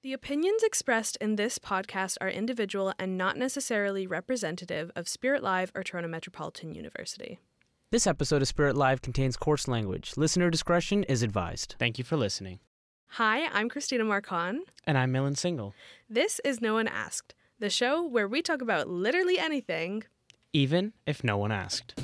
The opinions expressed in this podcast are individual and not necessarily representative of Spirit Live or Toronto Metropolitan University. This episode of Spirit Live contains coarse language. Listener discretion is advised. Thank you for listening. Hi, I'm Christina Marcon. And I'm Millen Single. This is No One Asked, the show where we talk about literally anything, even if no one asked.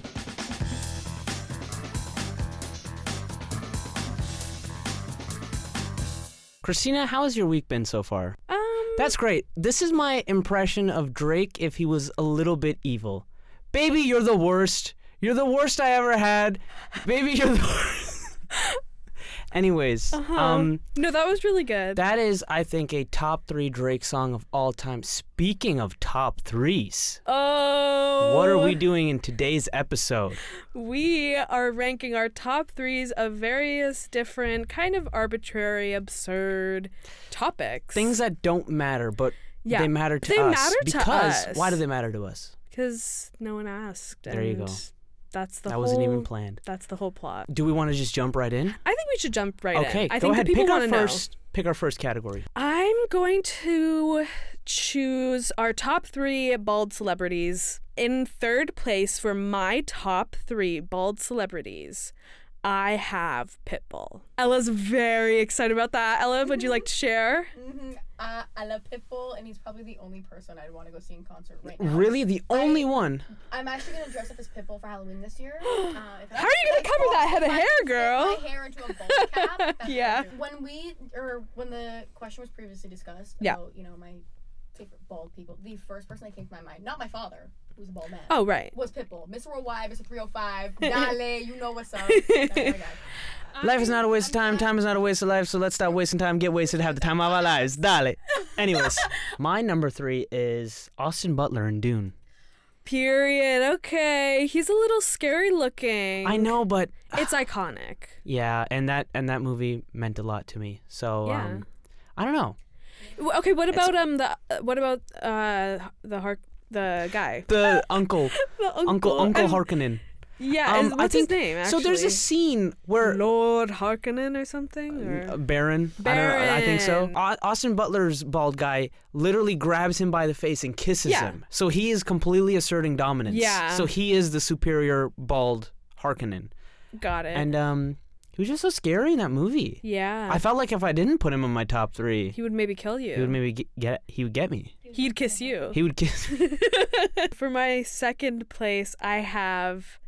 Christina, how has your week been so far? That's great. This is my impression of Drake if he was a little bit evil. Baby, you're the worst. You're the worst I ever had. Baby, you're the worst. Anyways, No, that was really good. that is, I think, a top 3 Drake song of all time. Speaking of top 3s, what are we doing in today's episode? We are ranking our top 3s of various different, kind of arbitrary, absurd topics. Things that don't matter, but Yeah, they matter to they us. matter to because us. why do they matter to us? Because no one asked. There you and go. That's the That whole... wasn't even planned. That's the whole plot. Do we want to just jump right in? I think we should jump right in. Okay, I go think ahead. the people Pick our want to know. first. Pick our first category. I'm going to choose our top 3 bald celebrities. In third place for my top 3 bald celebrities, I have Pitbull. Ella's very excited about that. Ella, would you like to share? I love Pitbull, and he's probably the only person I'd want to go see in concert right now. Really, the only one? I'm actually going to dress up as Pitbull for Halloween this year. How are you going to cover that head of hair, girl? My hair into a bowl cap. That's Yeah. what I'm doing. When the question was previously discussed Yeah. about, my favorite bald people, the first person that came to my mind, not my father, who's a bald man. Oh, right. Was Pitbull. Mr. Worldwide, Mr. 305, Dale, you know what's up. That's my guy. Life is not a waste of time. Time is not a waste of life. So let's stop wasting time. Get wasted. Have the time of our lives. Dale. Anyways, my number 3 is Austin Butler in Dune. Period. Okay. He's a little scary looking. I know, but It's iconic. yeah, and that movie meant a lot to me. So Yeah. I don't know. Okay, what about the guy? The uncle, The Uncle and- Harkonnen. Yeah, what's I think, his name, actually? So there's a scene where Lord Harkonnen or something? Or? Baron. I think so. Baron. Austin Butler's bald guy literally grabs him by the face and kisses Yeah. him. So he is completely asserting dominance. Yeah. So he is the superior bald Harkonnen. Got it. And he was just so scary in that movie. yeah. I felt like if I didn't put him in my top 3, he would maybe kill you. he would maybe he would get me. He'd kiss you. He would kiss me. For my second place, I have...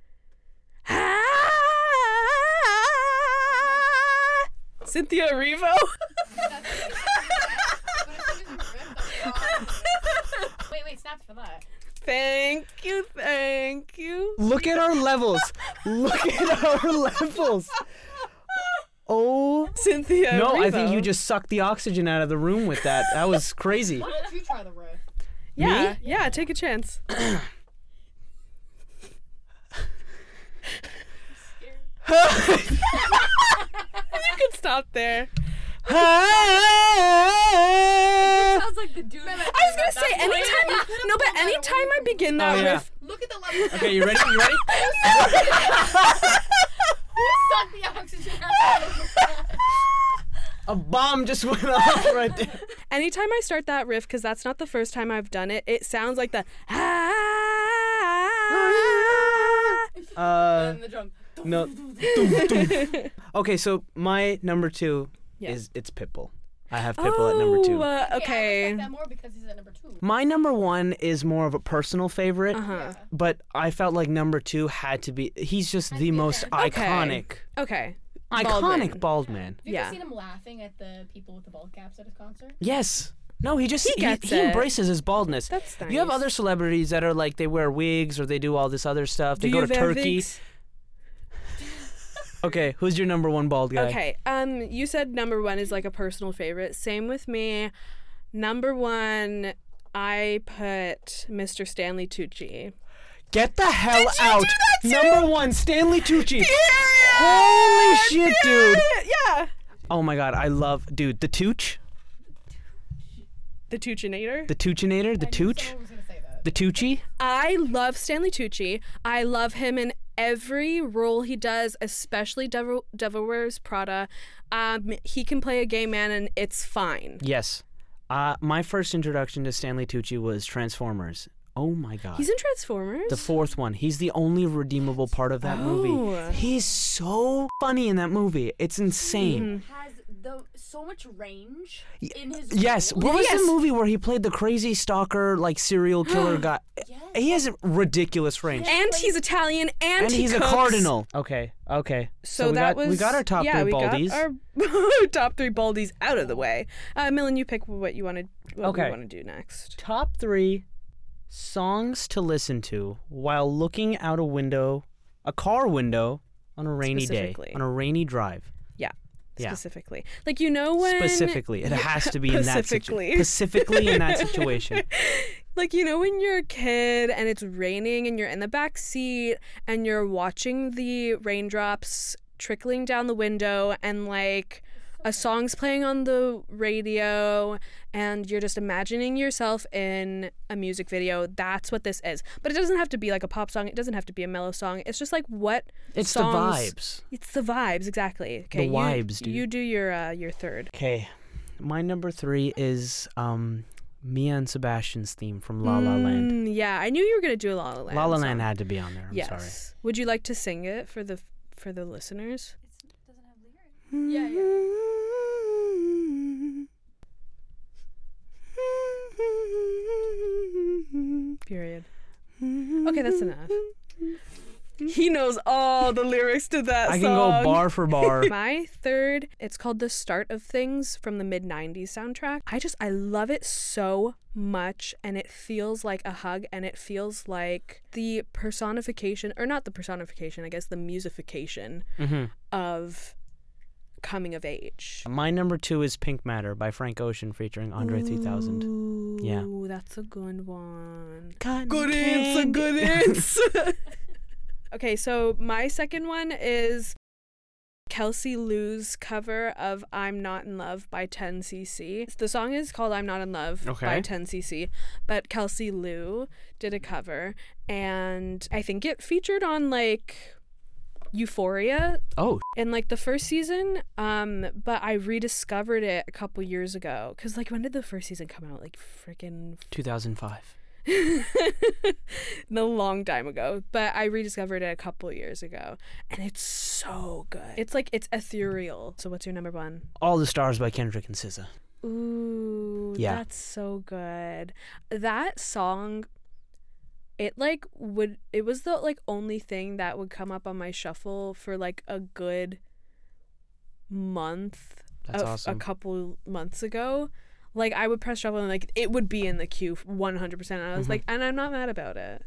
Cynthia Erivo. Wait, snaps for that. Thank you. Look at our levels. Look at our levels. Oh. Cynthia No, Erivo. I think you just sucked the oxygen out of the room with that. That was crazy. Why don't you try the riff? Yeah, yeah, take a chance. You can stop there. Sounds like the dude. I was gonna say anytime I begin that Oh, yeah. riff, Look at the level. Okay, you ready? You ready? Suck the oxygen out of A bomb just went off right there. anytime I start that riff, because that's not the first time I've done it, it sounds like the and the drum. No. Okay, so my number 2 Yeah. it's Pitbull. I have Pitbull at number 2. I Okay. respect that more because he's at number 2. My number 1 is more of a personal favorite, Uh-huh. but I felt like number 2 had to be. He's just the most Okay. iconic Baldwin. bald man. Have you Yeah. ever seen him laughing at the people with the bald caps at his concert? Yes. No, he just He gets he it. embraces his baldness. That's nice. You have other celebrities that are like they wear wigs or they do all this other stuff. They Do go you to have Turkey. wigs? Okay, who's your number 1 bald guy? Okay. You said number 1 is like a personal favorite. Same with me. Number 1, I put Mr. Stanley Tucci. Get the hell out. do that too? Number 1, Stanley Tucci. Holy shit, dude. Yeah. Oh my god, I love dude, the Tooch? The Tuchinator. The Tuchinator, the I knew Tooch? someone was gonna say that. The Tucci? I love Stanley Tucci. I love him in every role he does, especially Devil Wears Prada. He can play a gay man and it's fine. Yes. My first introduction to Stanley Tucci was Transformers. Oh my god. He's in Transformers? The fourth one. He's the only redeemable part of that movie. He's so funny in that movie. It's insane. Has so much range in his Yes. role. What was the movie where he played the crazy stalker, like serial killer guy? Yes. He has ridiculous range. And he's Italian and he's cooks. a cardinal. Okay. So that we got our top three baldies. We got our top 3 baldies out of the way. Millen, you pick what you want to we want to do next. Top 3 songs to listen to while looking out a car window on a rainy day, on a rainy drive. Specifically. Like, you know when... Specifically. It has to be in that situation. Specifically in that situation. Like, you know when you're a kid and it's raining and you're in the back seat and you're watching the raindrops trickling down the window and, like, a song's playing on the radio and you're just imagining yourself in a music video. That's what this is. But it doesn't have to be like a pop song. It doesn't have to be a mellow song. It's just like what It's songs, the vibes. It's the vibes, exactly. Okay, the vibes, dude. You do your third. Okay. My number 3 is Mia and Sebastian's theme from La La Land. Yeah, I knew you were going to do a La La Land. La La song. Land had to be on there. I'm yes. sorry. Would you like to sing it for the listeners? It doesn't have lyrics. Yeah. Period. Okay, that's enough. He knows all the lyrics to that song. I can go bar for bar. My third, it's called The Start of Things from the mid-90s soundtrack. I love it so much, and it feels like a hug, and it feels like the personification, or not the personification, I guess the musification of coming of age. My number 2 is Pink Matter by Frank Ocean featuring Andre 3000. Ooh, Yeah. that's a good one. Good answer, good answer. Okay, so my second one is Kelsey Lou's cover of I'm Not in Love by 10cc. The song is called I'm Not in Love by 10cc, but Kelsey Lou did a cover, and I think it featured on like Euphoria in like the first season, but I rediscovered it a couple years ago, because like when did the first season come out? Like freaking 2005. a long time ago, but I rediscovered it a couple years ago, and it's so good. It's like, it's ethereal. So what's your number 1? All the Stars by Kendrick and SZA. Ooh, yeah, that's so good. That song, it was the like only thing that would come up on my shuffle for like a good month. That's awesome. A couple months ago. Like, I would press shuffle and like it would be in the queue 100%. And I was like, and I'm not mad about it.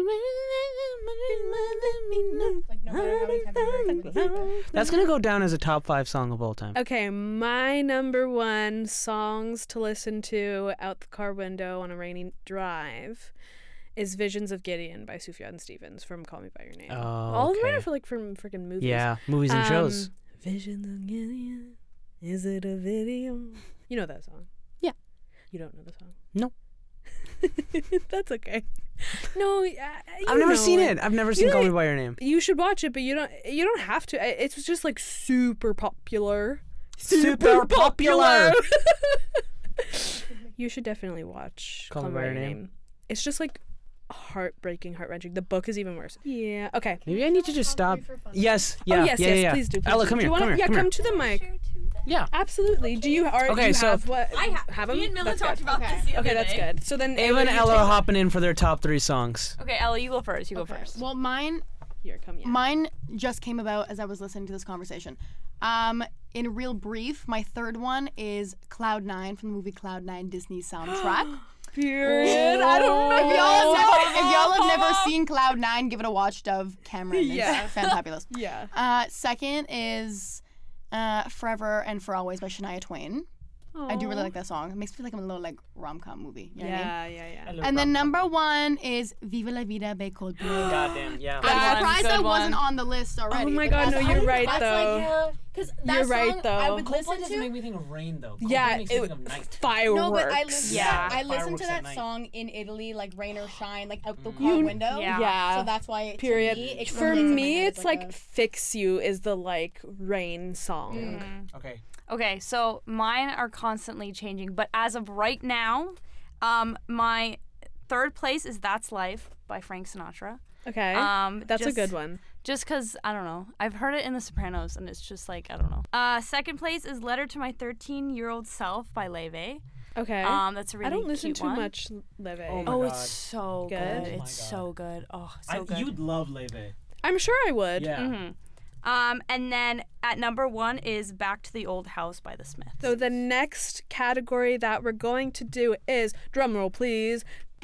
Like, no matter how many times I've heard it. That's gonna go down as a top 5 song of all time. Okay, my number 1 songs to listen to out the car window on a rainy drive is Visions of Gideon by Sufjan Stevens from Call Me By Your Name. Oh, all of them are for like from freaking movies. Yeah, movies and shows. Visions of Gideon, is it a video? You know that song? Yeah. You don't know the song? No. That's okay. No, I've never seen it. I've never seen Call Me By Your Name. You should watch it, but you don't have to. It's just like super popular. Super popular. You should definitely watch Call Me By Your Name. It's just like heartbreaking, heart-wrenching. The book is even worse. Yeah. Okay. Maybe I need to just stop. Yes. Yeah. Oh, yes. Please do. Ella, come here. Come here. Yeah, come to the mic. Yeah. Absolutely. Do you? Okay, so have what? I have them. Me and Mila That's talked good. about this the other Okay, that's day. good. So then Ava and you Ella take- are hopping in for their top 3 songs. Okay, Ella, you go first. You go Okay. first. Well, mine Here, come. Yeah. Mine just came about as I was listening to this conversation. In real brief, my third one is Cloud 9 from the movie Cloud 9 Disney soundtrack. Period. I don't know. If y'all have never seen Cloud 9, give it a watch. Dove Cameron is fantabulous. Yeah. Second is Forever and For Always by Shania Twain. I do really like that song. It makes me feel like I'm in a little like rom-com movie. You know what I mean? Yeah. And then number 1 is Viva La Vida by Coldplay. Goddamn, yeah. I'm surprised Good that one. wasn't on the list already. Oh my but God, that's- no, you're right, that's though. Like, yeah, because that You're song right, though. I would Coldplay listen doesn't to. make me think of rain, though. Coldplay Yeah, makes me think of night. fireworks. No, but I listened. Yeah. I listened Fireworks to at that night. song in Italy, like rain or shine, like out the car window. Yeah. So that's why. Period. To me, it For relates in my me, head it's as like a- "Fix You" is the like rain song. Okay. Okay, so mine are constantly changing, but as of right now, my third place is That's Life by Frank Sinatra. Okay. That's a good one. Just because, I don't know. I've heard it in The Sopranos, and it's just like, I don't know. Second place is Letter to My 13-Year-Old Self by Leve. Okay. That's a really I don't listen cute too one. much Leve. Oh my Oh, God. it's so Good? good. Oh my It's God. so good. Oh, so good. You'd love Leve. I'm sure I would. Yeah. And then at number 1 is Back to the Old House by The Smiths. So the next category that we're going to do is, drumroll please,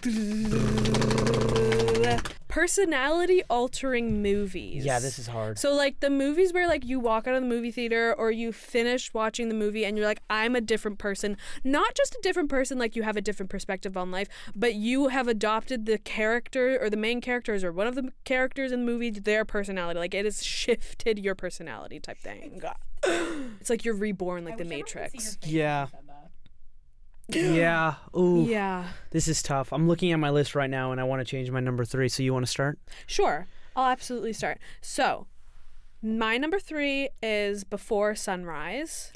personality altering movies. Yeah, this is hard. So like the movies where like you walk out of the movie theater or you finish watching the movie and you're like, I'm a different person. Not just a different person, like you have a different perspective on life, but you have adopted the character or the main characters or one of the characters in the movie, their personality. Like it has shifted your personality type thing. It's like you're reborn like the Matrix. Yeah. Yeah. Ooh. Yeah. This is tough. I'm looking at my list right now and I want to change my number 3. So you want to start? Sure. I'll absolutely start. So, my number 3 is Before Sunrise.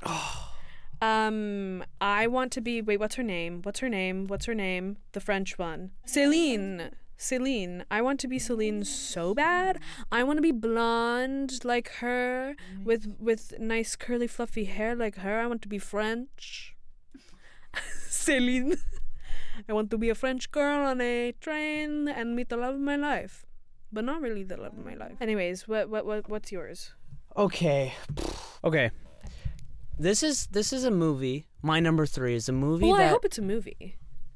I want to be, wait, what's her name? The French one. Celine. I want to be Celine so bad. I want to be blonde like her with nice curly fluffy hair like her. I want to be French. Celine. I want to be a French girl on a train and meet the love of my life. But not really the love of my life. Anyways, what's yours? Okay. This is a movie. My number 3 is a movie Well, that I hope it's a movie.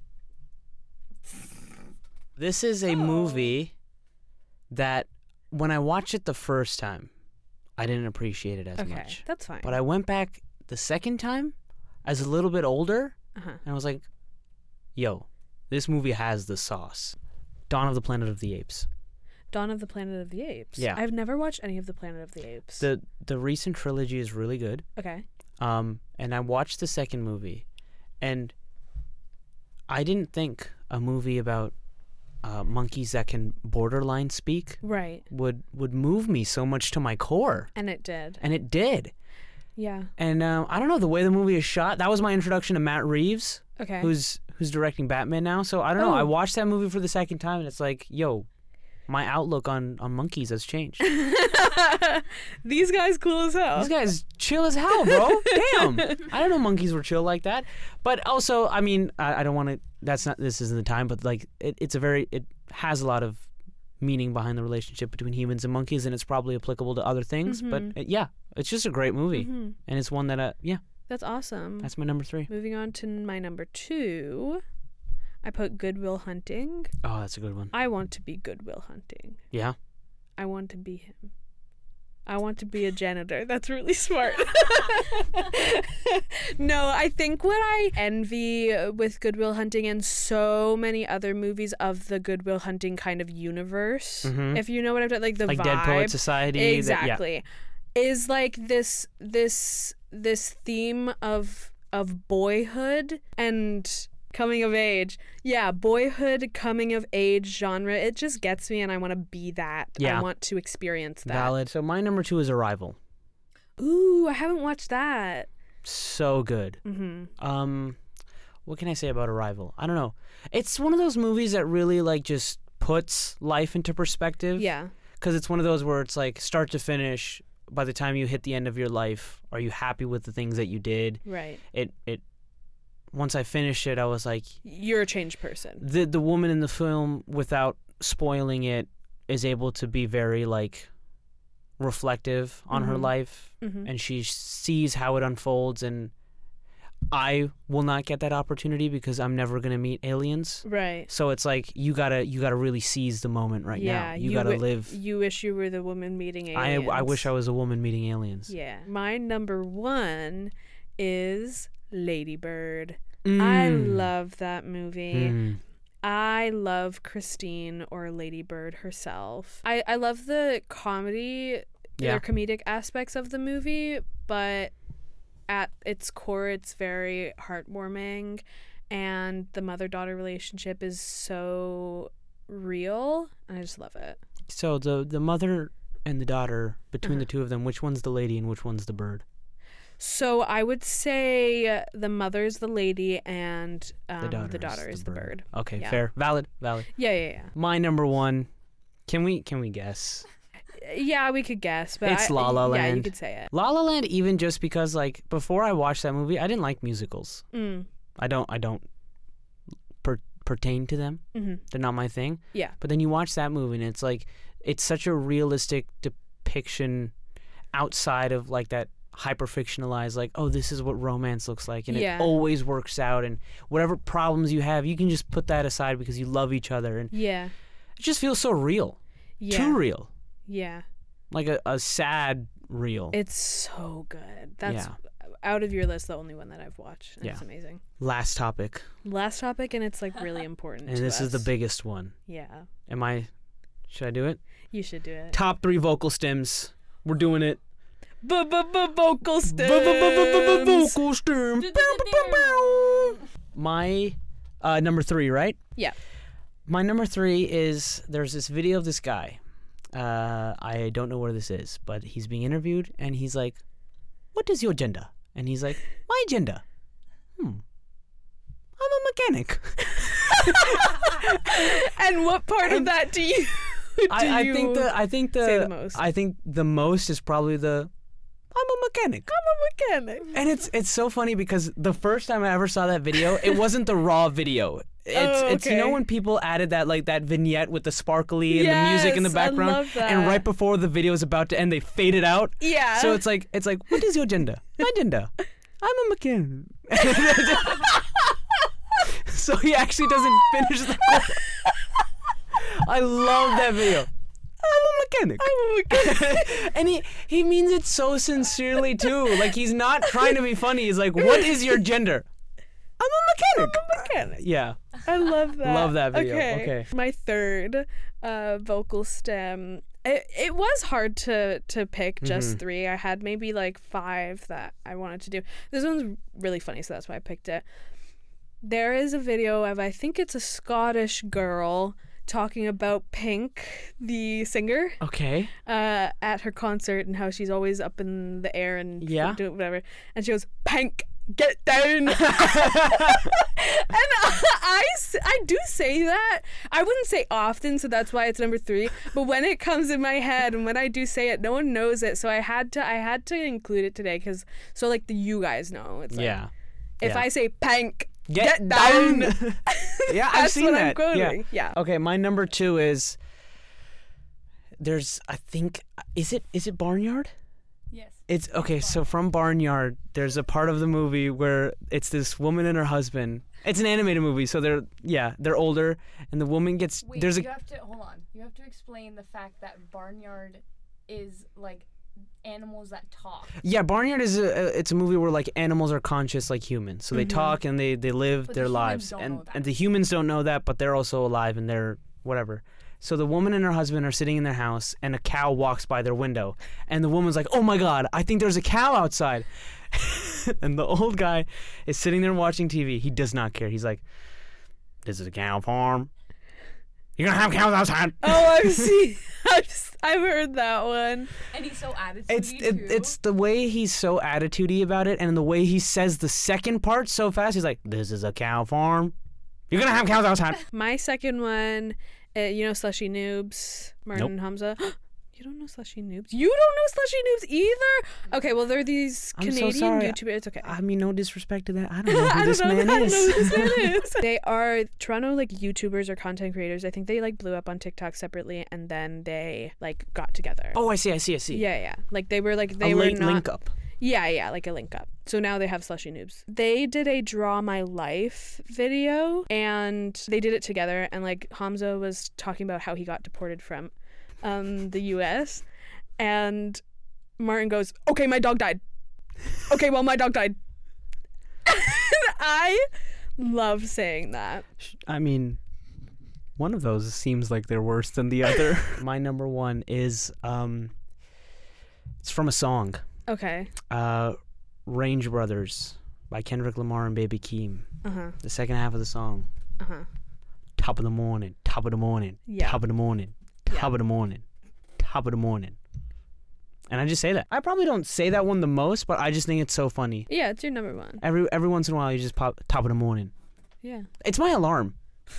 This is a movie that when I watched it the first time, I didn't appreciate it as Okay, much. that's fine. But I went back the second time as a little bit older Uh-huh. and I was like, yo, this movie has the sauce. Dawn of the Planet of the Apes. Dawn of the Planet of the Apes. Yeah. I've never watched any of the Planet of the Apes. The recent trilogy is really good. Okay. And I watched the second movie and I didn't think a movie about monkeys that can borderline speak Right. would move me so much to my core. And it did. And it did. Yeah. And I don't know, the way the movie is shot, that was my introduction to Matt Reeves, Okay. who's directing Batman now. So I don't know, Oh. I watched that movie for the second time and it's like, yo, my outlook on monkeys has changed. These guys cool as hell. This guy's chill as hell, bro. Damn. I didn't know monkeys were chill like that. But also, I mean, I don't want to, this isn't the time, but like it has a lot of meaning behind the relationship between humans and monkeys and it's probably applicable to other things. But yeah, it's just a great movie. And it's one that, That's awesome. that's my number 3. Moving on to my number 2, I put Good Will Hunting. Oh, that's a good one. I want to be Good Will Hunting. Yeah. I want to be him. I want to be a janitor. That's really smart. No, I think what I envy with Good Will Hunting and so many other movies of the Good Will Hunting kind of universe, if you know what I'm talking, like the Like vibe, Dead Poet Society. exactly, is like this theme of boyhood and coming of age. Yeah, boyhood, coming of age genre. It just gets me and I want to be that. Yeah. I want to experience that. Valid. So my number 2 is Arrival. Ooh, I haven't watched that. So good. What can I say about Arrival? I don't know. It's one of those movies that really like just puts life into perspective. Yeah. Because it's one of those where it's like start to finish. By the time you hit the end of your life, are you happy with the things that you did? Right. It once I finished it, I was like, You're a changed person. the woman in the film, without spoiling it, is able to be very like reflective on her life, and she sees how it unfolds. And I will not get that opportunity because I'm never gonna meet aliens. Right. So it's like you gotta really seize the moment right now. You gotta live. You wish you were the woman meeting aliens. I wish I was a woman meeting aliens. Yeah. My number 1 is Lady Bird. I love that movie. I love Christine or Lady Bird herself. I love the comedy, Yeah. or comedic aspects of the movie, but at its core, it's very heartwarming, and the mother-daughter relationship is so real, and I just love it. So the mother and the daughter, between the two of them, which one's the lady and which one's the bird? So I would say the mother's the lady and the daughter is the bird. Okay, Yeah. fair. Valid. Yeah. My number one. Can we guess? Yeah, we could guess, but It's La La Yeah, you Land. could say it. La La Land, even just because like before I watched that movie, I didn't like musicals. Mm. I don't pertain to them. Mm-hmm. They're not my thing. Yeah. But then you watch that movie and it's like it's such a realistic depiction outside of like that hyper fictionalized like, oh, this is what romance looks like, and Yeah. it always works out, and whatever problems you have, you can just put that aside because you love each other, and Yeah. it just feels so real. Yeah. Too real. Yeah. Like a sad real. It's so good. That's Yeah. out of your list the only one that I've watched. And Yeah. It's amazing. Last topic, Last topic, and it's like really important. and to this is the us. biggest one. Yeah. Should I do it? You should do it. Top 3 vocal stems. We're doing it. Vocal stems. Vocal stem. My number 3, right? Yeah. My number 3 is there's this video of this guy. I don't know where this is, but he's being interviewed and he's like, "What is your gender?" And he's like, "My gender? I'm a mechanic." And what part of that do you? I think say the most? I think the most is probably the I'm a mechanic. I'm a mechanic. And it's so funny because the first time I ever saw that video, it wasn't the raw video. It's you know okay. when people added that vignette with the sparkly and the music in the Yes, I background, love that. and right before the video is about to end, they fade it out. Yeah. So it's like what is your gender? My gender. I'm a mechanic. So he actually doesn't finish the quote. I love that video. I'm a mechanic. And he means it so sincerely too. Like he's not trying to be funny. He's like, "What is your gender?" I'm a mechanic. Yeah. I love that. Love that video. Okay. My third vocal stem. It was hard to pick just 3. I had maybe like 5 that I wanted to do. This one's really funny, so that's why I picked it. There is a video of, I think it's a Scottish girl talking about Pink, the singer, Okay. at her concert, and how she's always up in the air and Yeah. doing whatever. And she goes, "Pink, get down." And I do say that. I wouldn't say often, so that's why it's number 3. But when it comes in my head and when I do say it, no one knows it. So I had to include it today because like you guys know. It's like, Yeah. if Yeah. I say Pink, Get down. Yeah, I've That's seen what that. I'm quoting. Yeah. Okay, my number 2 is I think is it Barnyard? Yes. It's okay. So from Barnyard, there's a part of the movie where it's this woman and her husband. It's an animated movie, so they're older, and the woman gets Wait, there's you have to hold on. You have to explain the fact that Barnyard is like animals that talk. Yeah, Barnyard is it's a movie where like animals are conscious like humans, so they talk and they live But their the humans lives, don't and know that. and the humans don't know that, but they're also alive and they're whatever. So the woman and her husband are sitting in their house, and a cow walks by their window, and the woman's like, "Oh my God, I think there's a cow outside." And the old guy is sitting there watching TV. He does not care. He's like, "This is a cow farm. You're gonna have cows outside." Oh, I've seen. I've heard that one. And he's so attitude It's the way he's so attitudey about it, and the way he says the second part so fast. He's like, "This is a cow farm. You're gonna have cows outside." My second one, you know Slushy Noobs, Martin Nope. and Hamza. You don't know Slushy Noobs? You don't know Slushy Noobs either? Okay, well they're these I'm so Canadian sorry. YouTubers. It's okay. I mean, no disrespect to that. I don't know who I this don't know. man I don't is. know who this man is. They are Toronto like YouTubers or content creators. I think they like blew up on TikTok separately, and then they like got together. Oh, I see. Yeah. Like they were like they a were late not. link up. Yeah, like a link up. So now they have Slushy Noobs. They did a Draw My Life video, and they did it together. And like Hamza was talking about how he got deported from the U.S. And Martin goes, "Okay, my dog died. Okay, well, my dog died." And I love saying that. I mean, one of those seems like they're worse than the other. My number 1 is it's from a song. Okay. Range Brothers by Kendrick Lamar and Baby Keem. Uh-huh. The second half of the song. Uh-huh. Top of the morning, top of the morning, Yeah. top of the morning, top of the morning, top of the morning. And I just say that. I probably don't say that one the most, but I just think it's so funny. Yeah, it's your number one. Every once in a while, you just pop top of the morning. Yeah. It's my alarm.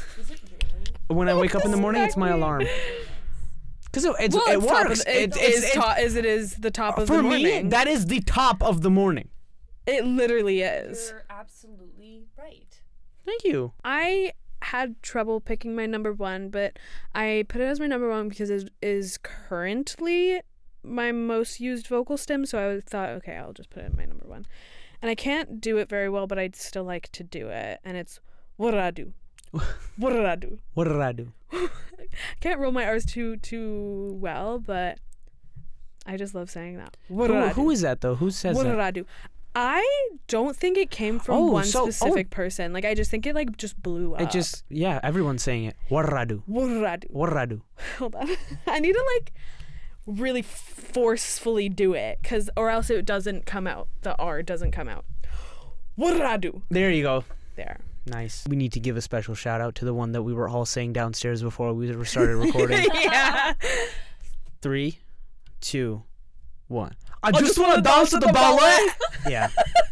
When I wake up in the morning, it's my alarm. Because it works. It is the top of For the morning. me, that is the top of the morning. It literally is. You're absolutely right. Thank you. I had trouble picking my number one, but I put it as my number one because it is currently my most used vocal stem. So I thought, okay, I'll just put it in my number one. And I can't do it very well, but I'd still like to do it. And it's, what did I do? What did I do? What did I do? I can't roll my R's too well, but I just love saying that. Who is that though? Who says what that? did I do? I don't think it came from one specific person. Like I just think it like just blew up. It just everyone's saying it. What did I do? What did I do? What did I do? Hold on. I need to like really forcefully do it, or else it doesn't come out. The R doesn't come out. What did I do? There you go. There. Nice. We need to give a special shout out to the one that we were all saying downstairs before we started recording. Yeah. 3, 2, 1. I just want to dance to the ballet. Yeah.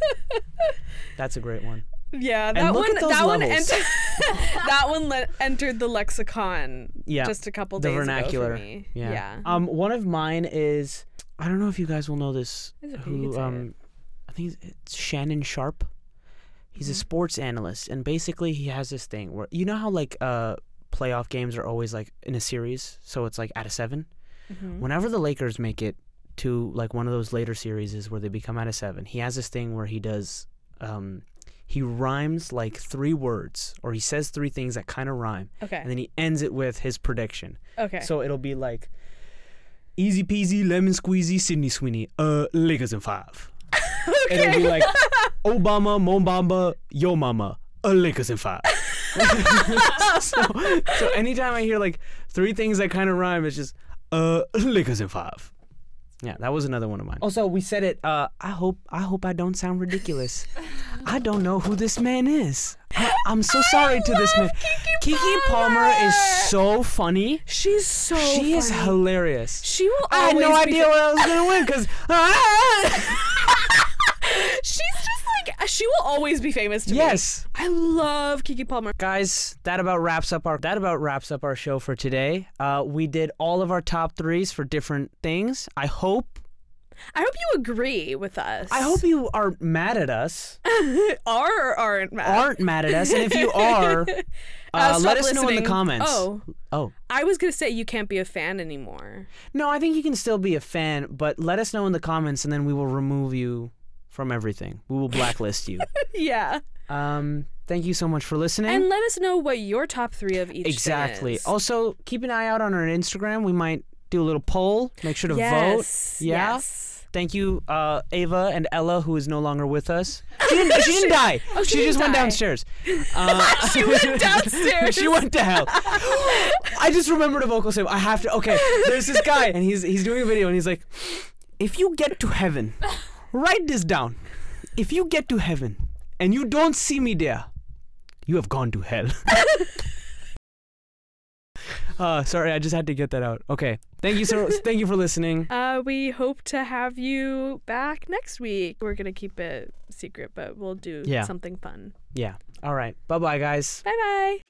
That's a great one. Yeah, And look at those levels. that one entered the lexicon just a couple days vernacular. ago for me. Yeah. One of mine is, I don't know if you guys will know this. It's okay, you can say it. I think it's Shannon Sharp. He's a sports analyst, and basically he has this thing where, you know how like playoff games are always like in a series, so it's like out of 7. Mm-hmm. Whenever the Lakers make it to like one of those later series where they become out of 7, he has this thing where he does he rhymes like 3 words, or he says 3 things that kind of rhyme, Okay. and then he ends it with his prediction. Okay. So it'll be like easy peasy lemon squeezy Sydney Sweeney Lakers in 5. Okay. It'll be like Obama Mo Bamba Yo Mama Lakers in 5. so anytime I hear like 3 things that kind of rhyme, it's just Lakers in 5. Yeah, that was another one of mine. Also, we said it. I hope I don't sound ridiculous. I don't know who this man is. I'm so sorry to this man. Kiki Palmer is so funny. She's so She is funny. hilarious. She will I had always no be idea what I was gonna win because. She's just like, she will always be famous to me. Yes. I love Kiki Palmer. Guys, that about wraps up our show for today. We did all of our top 3s for different things. I hope you agree with us. I hope you are mad at us. Are or aren't mad. Aren't mad at us, and if you are, Stop let us know in the listening. comments. Oh, I was gonna say you can't be a fan anymore. No, I think you can still be a fan, but let us know in the comments, and then we will remove you from everything. We will blacklist you. Yeah. Thank you so much for listening. And let us know what your top 3 of each Exactly. is. Also, keep an eye out on our Instagram. We might do a little poll. Make sure to vote. Yeah. Yes. Thank you, Ava and Ella, who is no longer with us. She didn't die. Oh, she just went downstairs. She went downstairs. She went to hell. I just remembered a vocal save. I have to. Okay, there's this guy, and he's doing a video, and he's like, if you get to heaven, write this down. If you get to heaven and you don't see me there, you have gone to hell. Sorry, I just had to get that out. Okay. Thank you for listening. We hope to have you back next week. We're going to keep it secret, but we'll do something fun. Yeah. All right. Bye-bye, guys. Bye-bye.